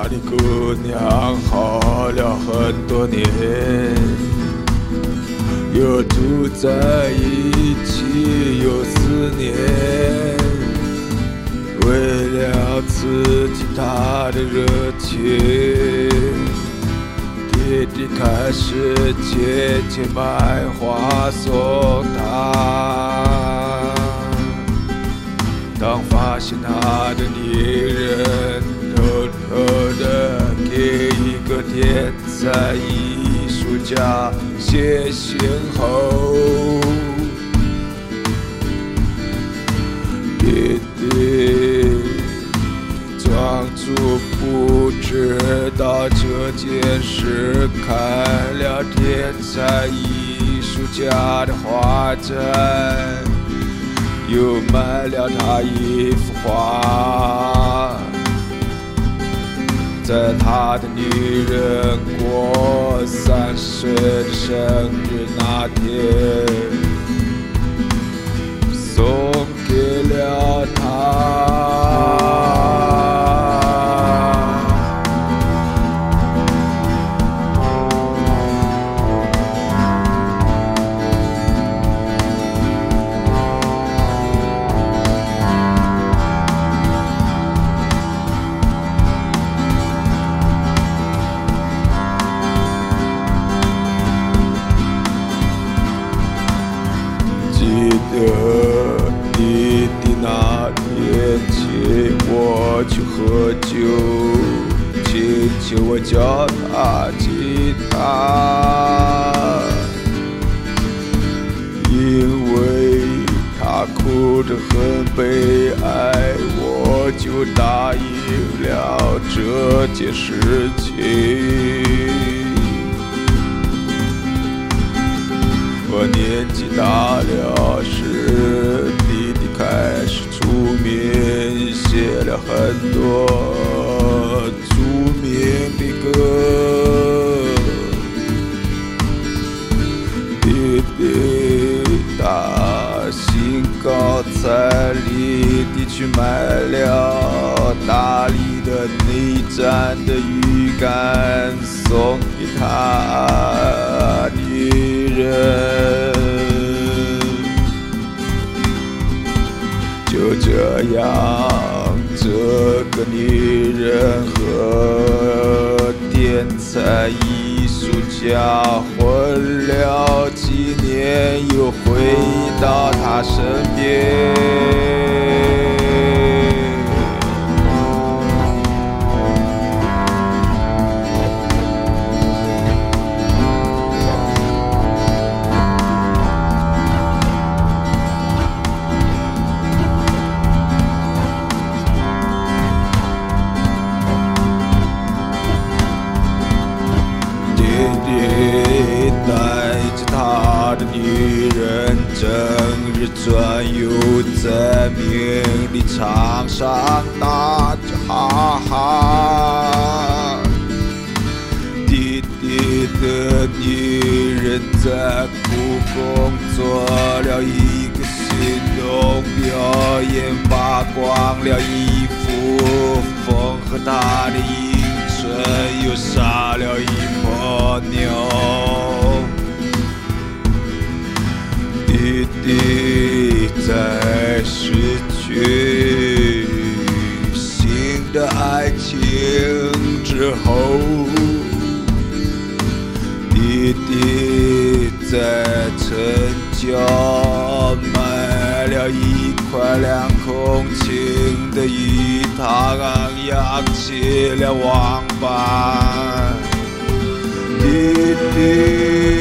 的姑娘好了很多年，又住在一起有4年，为了刺激她的热情，弟弟开始渐渐买花送她。当发现他的女人偷偷地给一个天才艺术家写信后，弟弟装作不知道这件事，看了天才艺术家的画展，又买了他一幅画。在他的女人过30岁的生日那天，送给了他。记得弟弟那天请我去喝酒，请求我教他吉他，因为他哭得很悲哀，我就答应了这件事情。我年纪大了时，弟弟开始出名，写了很多出名的歌。弟弟他兴高采烈地去买了大理的内战的鱼竿，送给他女人。就这样，这个女人和天才艺术家混了几年，又回到他身边。带着他的女人整日转悠在名利场上，打着哈哈。弟弟的女人在苦工做了一个新钟表演，扒光了衣服，缝合他的阴唇，又杀了一头牛。弟弟在失去新的爱情之后，弟弟在城郊买了一块2公顷的鱼塘，养起了王八。弟弟